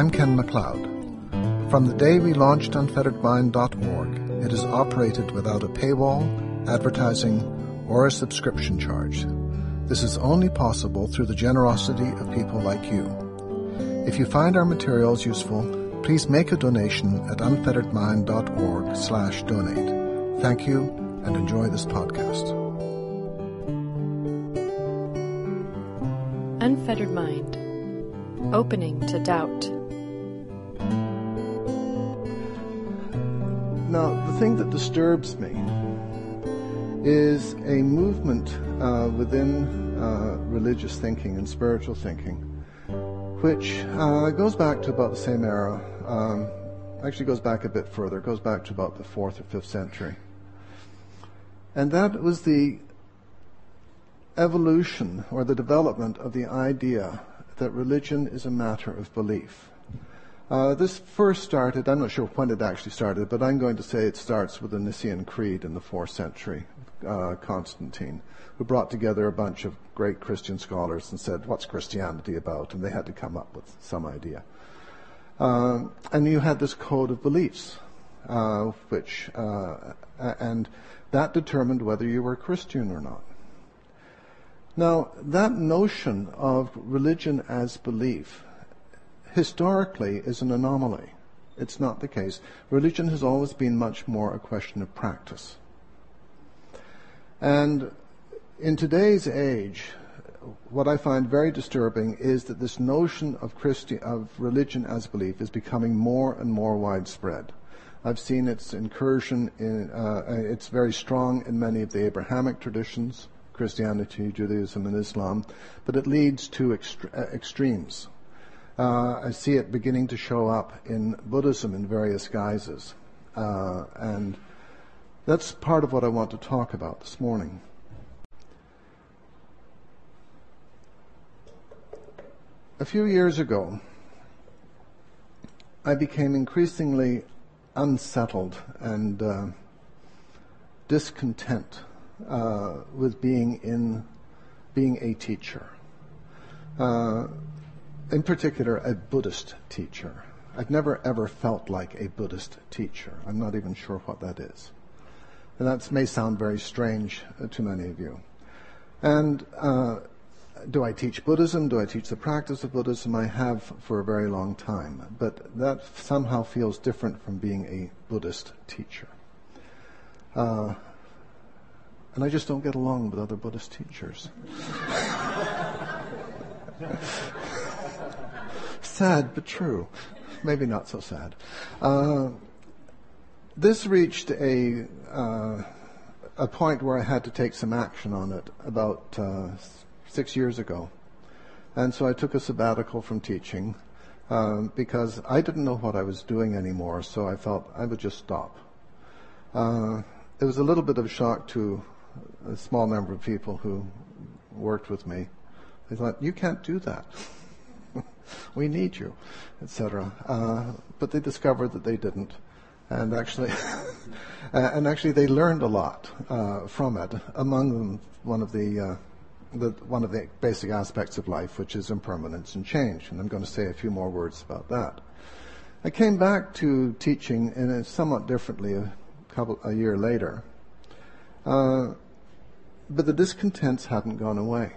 I'm Ken MacLeod. From the day we launched unfetteredmind.org, it has operated without a paywall, advertising, or a subscription charge. This is only possible through the generosity of people like you. If you find our materials useful, please make a donation at unfetteredmind.org/donate. Thank you, and enjoy this podcast. Unfettered Mind. Opening to doubt. Now, the thing that disturbs me is a movement within religious thinking and spiritual thinking, which goes back to about the same era. Actually goes back a bit further. It goes back to about the 4th or 5th century. And that was the evolution or the development of the idea that religion is a matter of belief. This first started, I'm not sure when it actually started, but I'm going to say it starts with the Nicene Creed in the 4th century, Constantine, who brought together a bunch of great Christian scholars and said, what's Christianity about? And they had to come up with some idea. And you had this code of beliefs, and that determined whether you were Christian or not. Now, that notion of religion as belief historically is an anomaly. It's not the case. Religion has always been much more a question of practice. And in today's age, what I find very disturbing is that this notion of religion as belief is becoming more and more widespread. I've seen its incursion it's very strong in many of the Abrahamic traditions, Christianity, Judaism, and Islam, but it leads to extremes. I see it beginning to show up in Buddhism in various guises. And that's part of what I want to talk about this morning. A few years ago, I became increasingly unsettled and discontent with being a teacher. In particular, a Buddhist teacher. I've never ever felt like a Buddhist teacher. I'm not even sure what that is. And that may sound very strange to many of you. And do I teach Buddhism? Do I teach the practice of Buddhism? I have for a very long time. But that somehow feels different from being a Buddhist teacher. And I just don't get along with other Buddhist teachers. Sad but true. Maybe not so sad. This reached a point where I had to take some action on it about 6 years ago. And so I took a sabbatical from teaching because I didn't know what I was doing anymore, so I felt I would just stop. It was a little bit of a shock to a small number of people who worked with me. They thought, you can't do that. We need you, etc. But they discovered that they didn't, and actually, they learned a lot from it. Among them, one of the basic aspects of life, which is impermanence and change. And I'm going to say a few more words about that. I came back to teaching in a somewhat differently a year later, but the discontents hadn't gone away.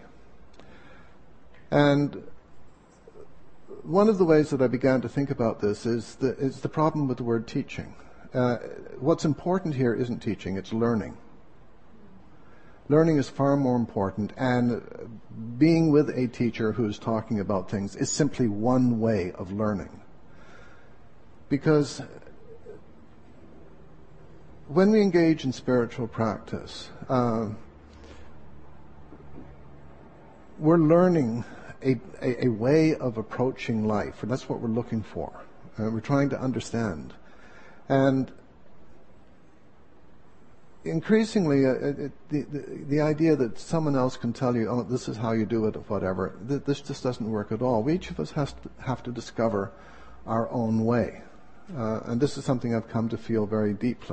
And one of the ways that I began to think about this is the problem with the word teaching. What's important here isn't teaching, it's learning. Learning is far more important, and being with a teacher who is talking about things is simply one way of learning. Because when we engage in spiritual practice, we're learning a way of approaching life, and that's what we're looking for. We're trying to understand. And increasingly, the idea that someone else can tell you, oh, this is how you do it, or whatever, this just doesn't work at all. Each of us have to discover our own way. And this is something I've come to feel very deeply.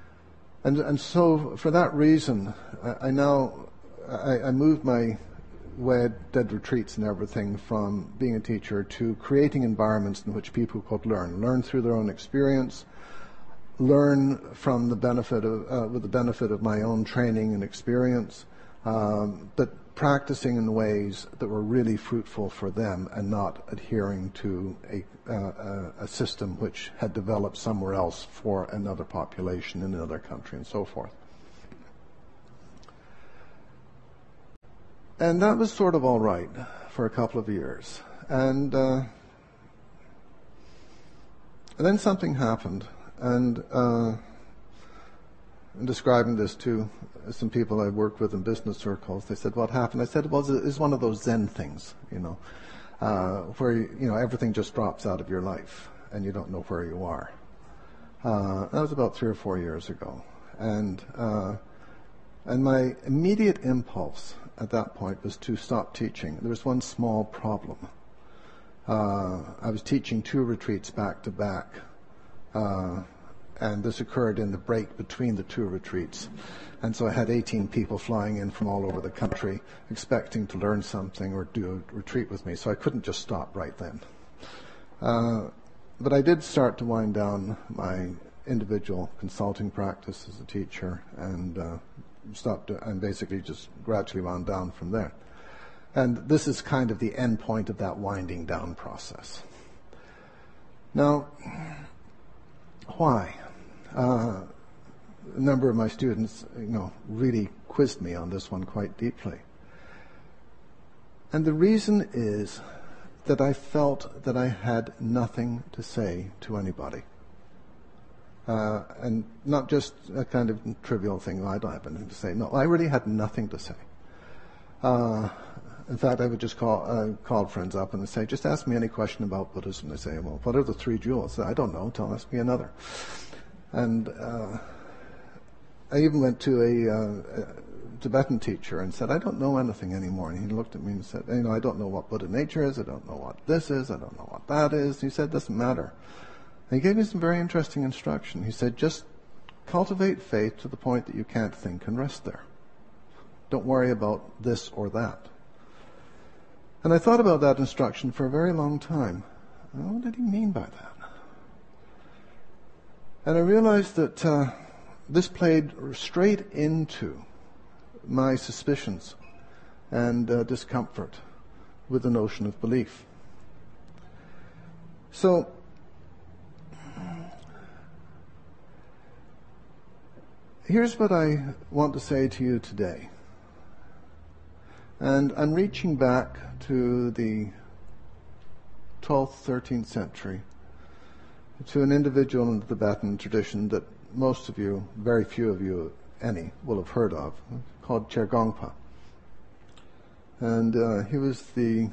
And so, for that reason, I moved my did retreats and everything, from being a teacher to creating environments in which people could learn through their own experience, learn from the benefit of with the benefit of my own training and experience, but practicing in ways that were really fruitful for them and not adhering to a system which had developed somewhere else for another population in another country and so forth. And that was sort of all right for a couple of years. And then something happened. And in describing this to some people I worked with in business circles, they said, "What happened?" I said, "Well, it's one of those Zen things, where everything just drops out of your life and you don't know where you are." That was about 3 or 4 years ago, and my immediate impulse at that point was to stop teaching. There was one small problem. I was teaching 2 retreats back to back. And this occurred in the break between the 2 retreats. And so I had 18 people flying in from all over the country expecting to learn something or do a retreat with me, so I couldn't just stop right then. But I did start to wind down my individual consulting practice as a teacher and basically just gradually wound down from there. And this is kind of the end point of that winding down process. Now, why? A number of my students, really quizzed me on this one quite deeply. And the reason is that I felt that I had nothing to say to anybody. And not just a kind of trivial thing, I don't have anything to say. No, I really had nothing to say. In fact, I would just call friends up and say, "Just ask me any question about Buddhism." They say, "Well, what are the 3 jewels?" I don't know. Ask me another. And I even went to a Tibetan teacher and said, "I don't know anything anymore." And he looked at me and said, "I don't know what Buddha nature is. I don't know what this is. I don't know what that is." He said, "Doesn't matter." And he gave me some very interesting instruction. He said, "Just cultivate faith to the point that you can't think and rest there. Don't worry about this or that." And I thought about that instruction for a very long time. What did he mean by that? And I realized that this played straight into my suspicions and discomfort with the notion of belief. So, here's what I want to say to you today. And I'm reaching back to the 12th, 13th century, to an individual in the Tibetan tradition that most of you, very few of you, any, will have heard of, called Chergongpa. And he was the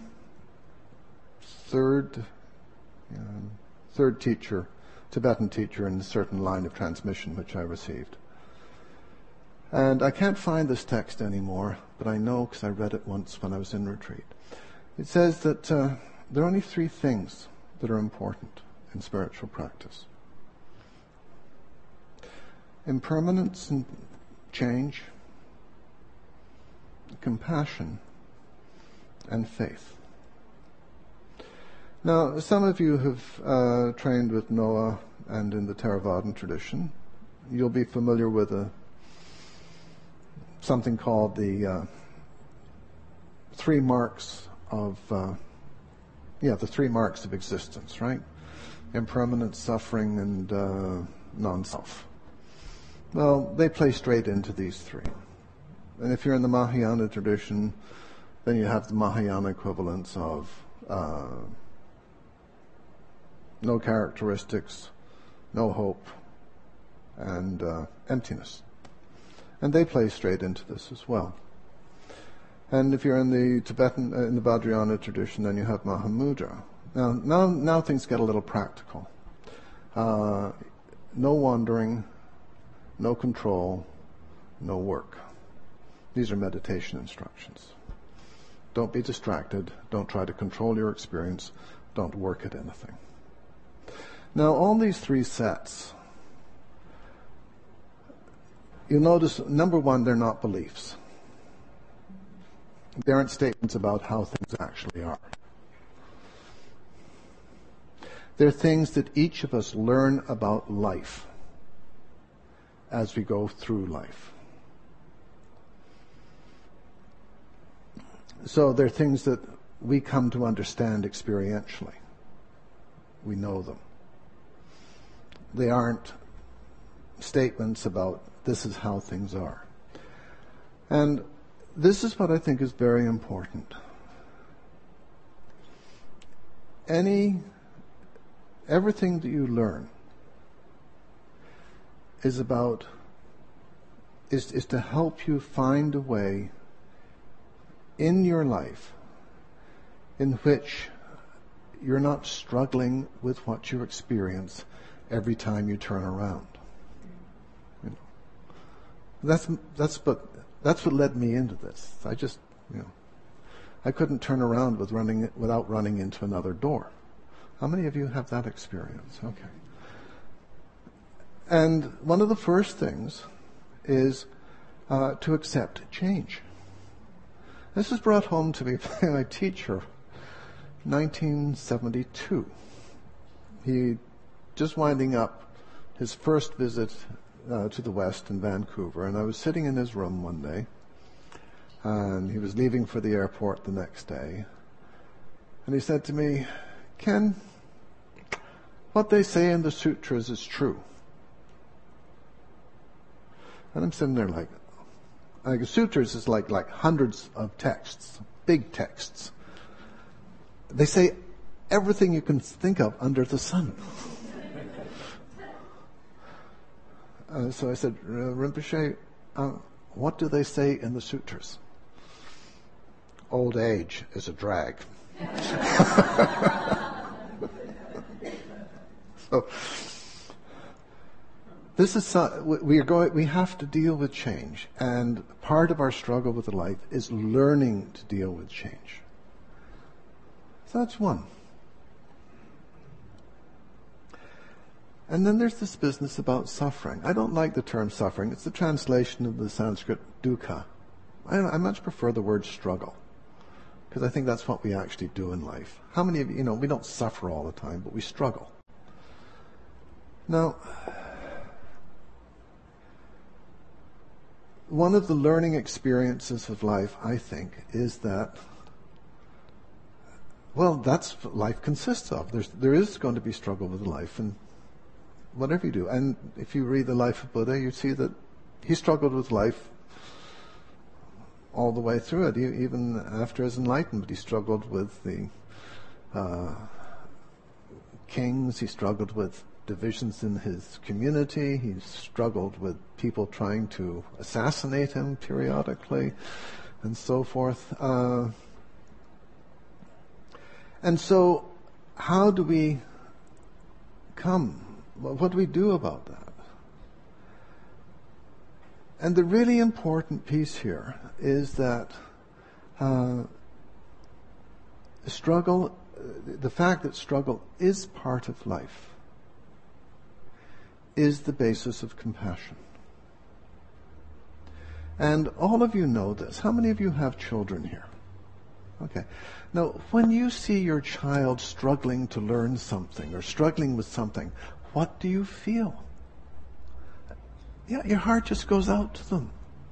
third teacher, Tibetan teacher in a certain line of transmission which I received. And I can't find this text anymore, but I know because I read it once when I was in retreat. It says that there are only 3 things that are important in spiritual practice: impermanence and change, compassion, and faith. Now, some of you have trained with Noah and in the Theravadan tradition. You'll be familiar with something called the 3 marks of the 3 marks of existence, right? Impermanence, suffering, and non-self. Well, they play straight into these 3. And if you're in the Mahayana tradition, then you have the Mahayana equivalents of no characteristics, no hope, and emptiness. And they play straight into this as well. And if you're in the Tibetan, in the Vajrayana tradition, then you have Mahamudra. Now things get a little practical. No wandering, no control, no work. These are meditation instructions. Don't be distracted. Don't try to control your experience. Don't work at anything. Now, all these 3 sets, you'll notice, number 1, they're not beliefs. They aren't statements about how things actually are. They're things that each of us learn about life as we go through life. So they're things that we come to understand experientially. We know them. They aren't statements about this is how things are. And this is what I think is very important. Everything that you learn is to help you find a way in your life in which you're not struggling with what you experience every time you turn around. You know, that's what led me into this. I couldn't turn around without running into another door. How many of you have that experience? Okay. And one of the first things is to accept change. This was brought home to me by my teacher, 1972. He just winding up his first visit to the West in Vancouver, and I was sitting in his room one day, and he was leaving for the airport the next day, and he said to me, "Ken, what they say in the sutras is true." And I'm sitting there like sutras is like hundreds of texts, big texts. They say everything you can think of under the sun. So I said, "Rinpoche, what do they say in the sutras?" "Old age is a drag." So this is we have to deal with change, and part of our struggle with life is learning to deal with change. So that's one. And then there's this business about suffering. I don't like the term suffering. It's the translation of the Sanskrit dukkha. I much prefer the word struggle, because I think that's what we actually do in life. How many of you, we don't suffer all the time, but we struggle. Now, one of the learning experiences of life, I think, is that, that's what life consists of. There is going to be struggle with life, and whatever you do. And if you read the life of Buddha, you see that he struggled with life all the way through it. Even after his enlightenment, he struggled with the kings. He struggled with divisions in his community. He struggled with people trying to assassinate him periodically, and so forth. And so, how do we what do we do about that? And the really important piece here is that the fact that struggle is part of life, is the basis of compassion. And all of you know this. How many of you have children here? Okay. Now, when you see your child struggling to learn something or struggling with something, what do you feel? Yeah, your heart just goes out to them.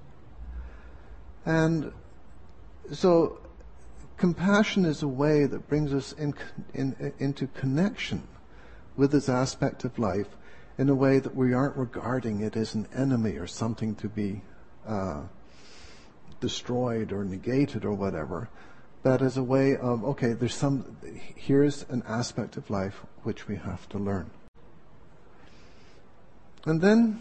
And so compassion is a way that brings us into connection with this aspect of life in a way that we aren't regarding it as an enemy or something to be destroyed or negated or whatever, but as a way of, okay, here's an aspect of life which we have to learn. And then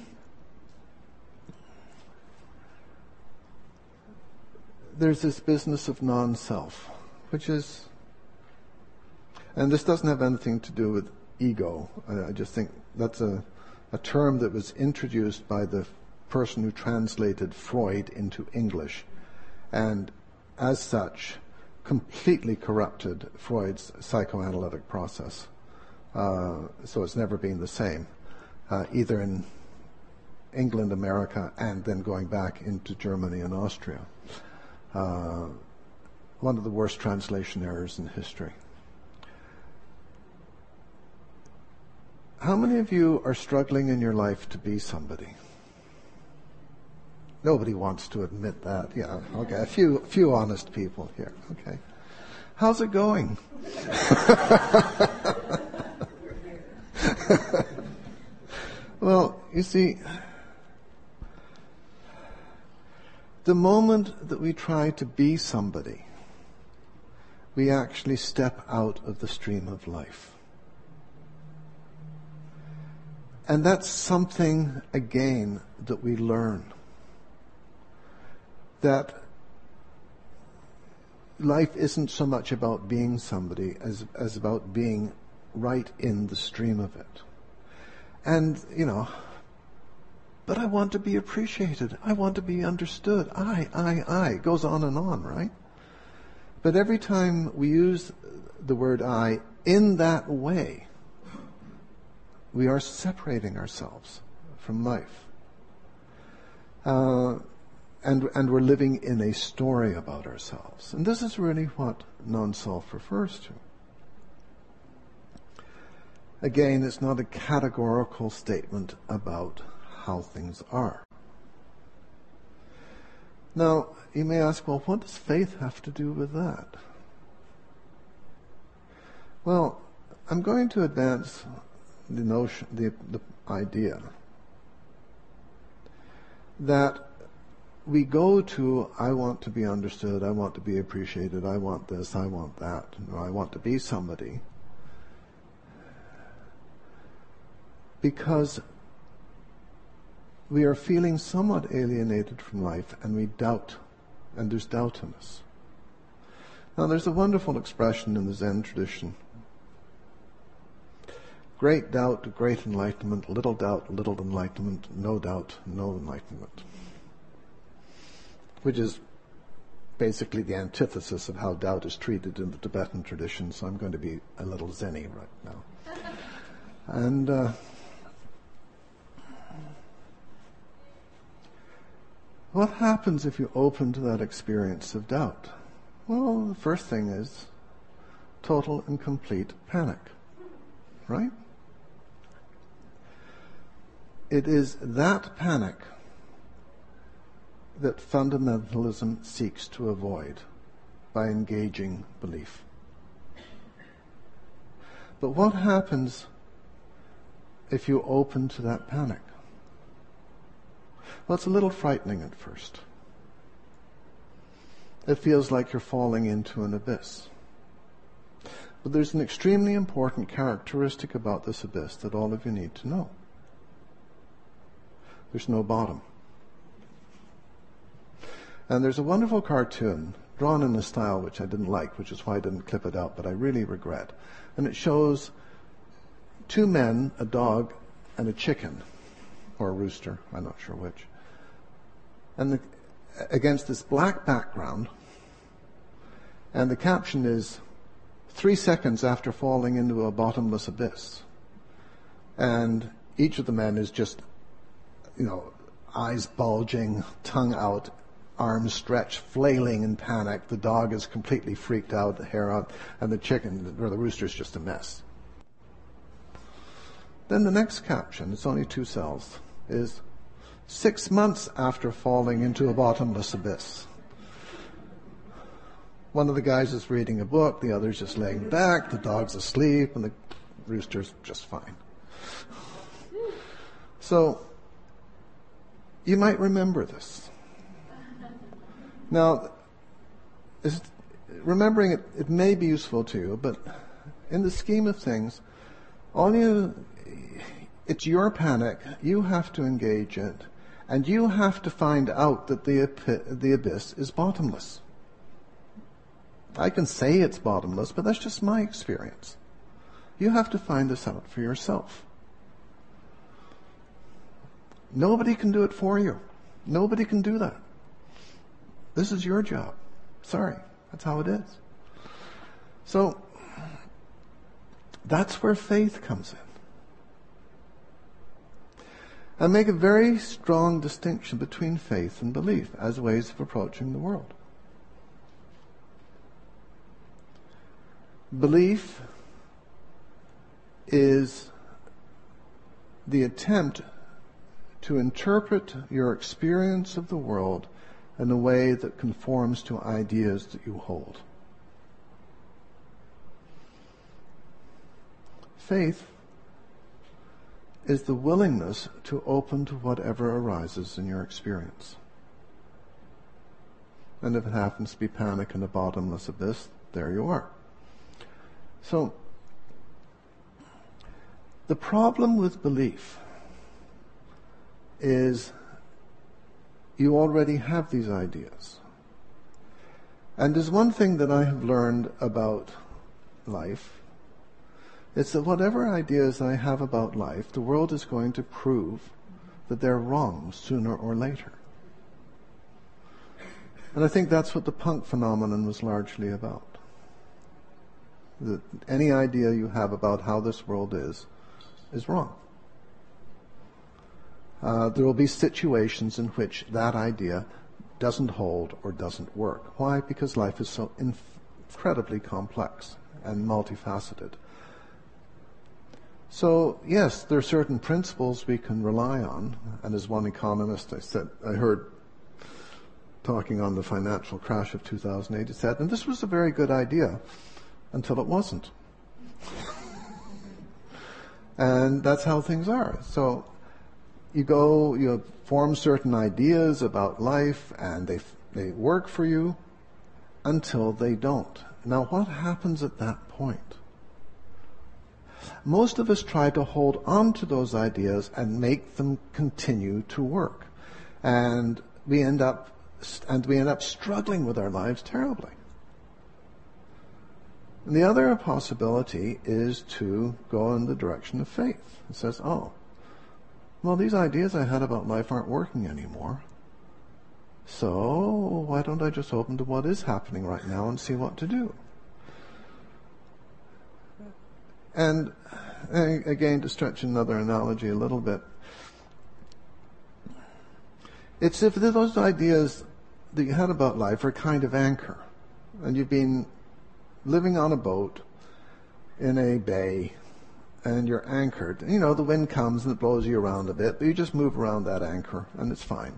there's this business of non-self, which is, and this doesn't have anything to do with ego. I just think that's a term that was introduced by the person who translated Freud into English, and as such completely corrupted Freud's psychoanalytic process. So it's never been the same, either in England, America, and then going back into Germany and Austria. one of the worst translation errors in history. How many of you are struggling in your life to be somebody? Nobody wants to admit that. Yeah, okay. A few honest people here. Okay. How's it going? Well, you see, the moment that we try to be somebody, we actually step out of the stream of life. And that's something, again, that we learn. That life isn't so much about being somebody as about being right in the stream of it. And, but I want to be appreciated. I want to be understood. I. Goes on and on, right? But every time we use the word I in that way, we are separating ourselves from life. And we're living in a story about ourselves. And this is really what non-self refers to. Again, it's not a categorical statement about how things are. Now, you may ask, well, what does faith have to do with that? Well, I'm going to advance the notion, the idea that we go to, I want to be understood, I want to be appreciated, I want this, I want that, or I want to be somebody, because we are feeling somewhat alienated from life and we doubt, and there's doubt in us. Now there's a wonderful expression in the Zen tradition. Great doubt, great enlightenment, little doubt, little enlightenment, no doubt, no enlightenment. Which is basically the antithesis of how doubt is treated in the Tibetan tradition, so I'm going to be a little zenny right now. And what happens if you open to that experience of doubt? Well, the first thing is total and complete panic, right? It is that panic that fundamentalism seeks to avoid by engaging belief. But what happens if you open to that panic? Well, it's a little frightening at first. It feels like you're falling into an abyss. But there's an extremely important characteristic about this abyss that all of you need to know. There's no bottom. And there's a wonderful cartoon drawn in a style which I didn't like, which is why I didn't clip it out, but I really regret. And it shows two men, a dog, and a chicken, or a rooster, I'm not sure which. And against this black background, and the caption is, 3 seconds after falling into a bottomless abyss. And each of the men is just, eyes bulging, tongue out, arms stretched, flailing in panic. The dog is completely freaked out, the hair out, and the chicken, or the rooster, is just a mess. Then the next caption, it's only 2 cells, is 6 months after falling into a bottomless abyss. One of the guys is reading a book, the other's just laying back, the dog's asleep, and the rooster's just fine. So, you might remember this. Now, remembering it may be useful to you, but in the scheme of things, it's your panic, you have to engage it, and you have to find out that the abyss is bottomless. I can say it's bottomless, but that's just my experience. You have to find this out for yourself. Nobody can do it for you. Nobody can do that. This is your job. Sorry, that's how it is. So, that's where faith comes in. And make a very strong distinction between faith and belief as ways of approaching the world. Belief is the attempt to interpret your experience of the world in a way that conforms to ideas that you hold. Faith is the willingness to open to whatever arises in your experience. And if it happens to be panic in a bottomless abyss, there you are. So, the problem with belief is you already have these ideas. And there's one thing that I have learned about life. It's that whatever ideas I have about life, the world is going to prove that they're wrong sooner or later. And I think that's what the punk phenomenon was largely about. That any idea you have about how this world is wrong. There will be situations in which that idea doesn't hold or doesn't work. Why? Because life is so incredibly complex and multifaceted. So, yes, there are certain principles we can rely on. And as one economist I heard talking on the financial crash of 2008, he said, and this was a very good idea until it wasn't. And that's how things are. So you form certain ideas about life, and they work for you until they don't. Now, what happens at that point? Most of us try to hold on to those ideas and make them continue to work. And we end up struggling with our lives terribly. And the other possibility is to go in the direction of faith. It says, oh, well, these ideas I had about life aren't working anymore. So why don't I just open to what is happening right now and see what to do? And again, to stretch another analogy a little bit, it's if those ideas that you had about life are kind of anchor, and you've been living on a boat in a bay, and you're anchored. You know, the wind comes and it blows you around a bit, but you just move around that anchor, and it's fine.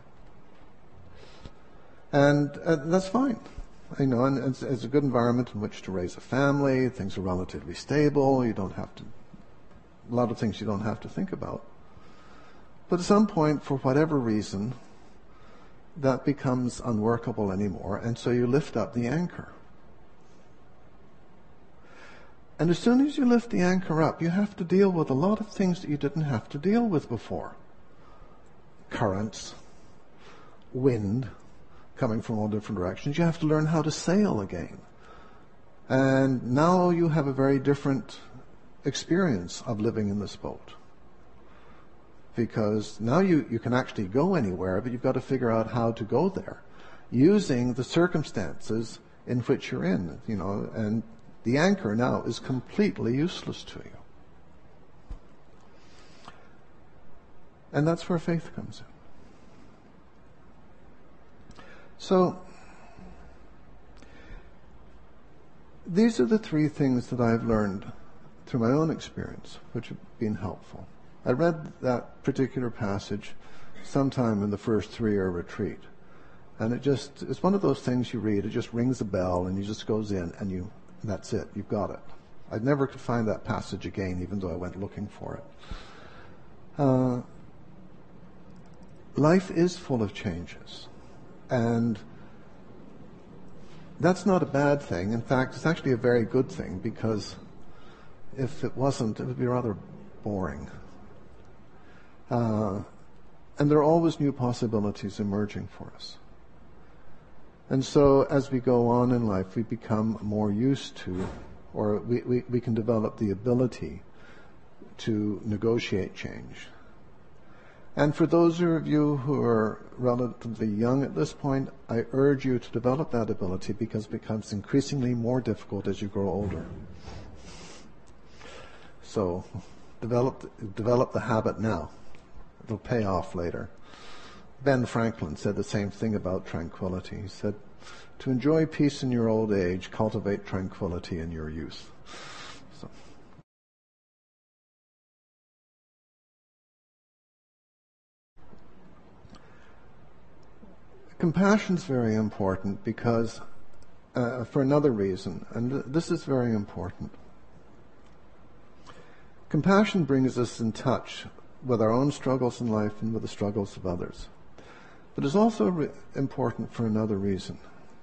And that's fine. You know, and it's a good environment in which to raise a family. Things are relatively stable. A lot of things you don't have to think about. But at some point, for whatever reason, that becomes unworkable anymore, and so you lift up the anchor. And as soon as you lift the anchor up, you have to deal with a lot of things that you didn't have to deal with before. Currents, wind, coming from all different directions. You have to learn how to sail again. And now you have a very different experience of living in this boat. Because now you can actually go anywhere, but you've got to figure out how to go there using the circumstances in which you're in, you know, and the anchor now is completely useless to you. And that's where faith comes in. So, these are the three things that I've learned through my own experience, which have been helpful. I read that particular passage sometime in the first 3-year retreat. And it's one of those things you read, it just rings a bell and you just goes in and that's it, you've got it. I never could find that passage again, even though I went looking for it. Life is full of changes. And that's not a bad thing. In fact, it's actually a very good thing, because if it wasn't, it would be rather boring. And there are always new possibilities emerging for us. And so as we go on in life, we become more used to, or we can develop the ability to negotiate change. And for those of you who are relatively young at this point, I urge you to develop that ability, because it becomes increasingly more difficult as you grow older. So develop the habit now. It'll pay off later. Ben Franklin said the same thing about tranquility. He said, to enjoy peace in your old age, cultivate tranquility in your youth. So. Compassion is very important because, for another reason, and this is very important. Compassion brings us in touch with our own struggles in life and with the struggles of others. But it's also important for another reason.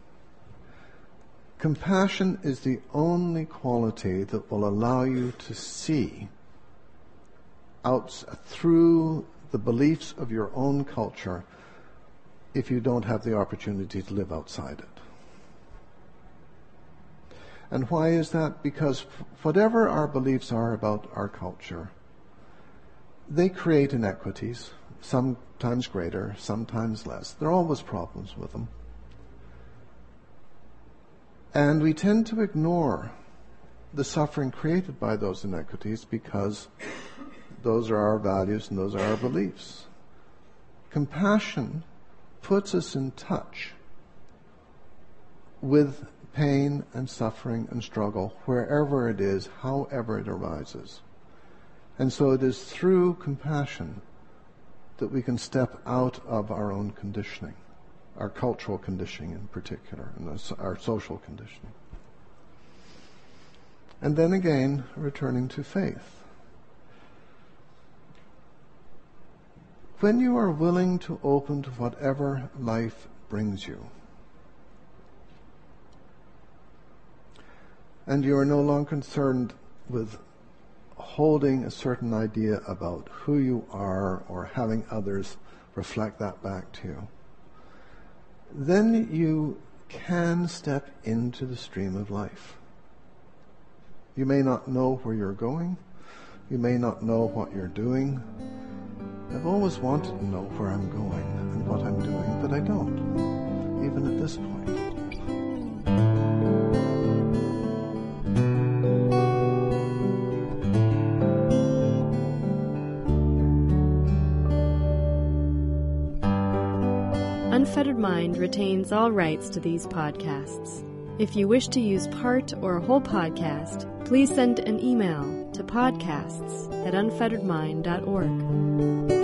Compassion is the only quality that will allow you to see out through the beliefs of your own culture if you don't have the opportunity to live outside it. And why is that? Because whatever our beliefs are about our culture, they create inequities, sometimes greater, sometimes less. There are always problems with them. And we tend to ignore the suffering created by those inequities because those are our values and those are our beliefs. Compassion puts us in touch with pain and suffering and struggle wherever it is, however it arises. And so it is through compassion that we can step out of our own conditioning, our cultural conditioning in particular, and our social conditioning. And then again, returning to faith. When you are willing to open to whatever life brings you, and you are no longer concerned with holding a certain idea about who you are or having others reflect that back to you, then you can step into the stream of life. You may not know where you're going. You may not know what you're doing. I've always wanted to know where I'm going and what I'm doing, but I don't, even at this point. Unfettered Mind retains all rights to these podcasts. If you wish to use part or a whole podcast, please send an email to podcasts@unfetteredmind.org.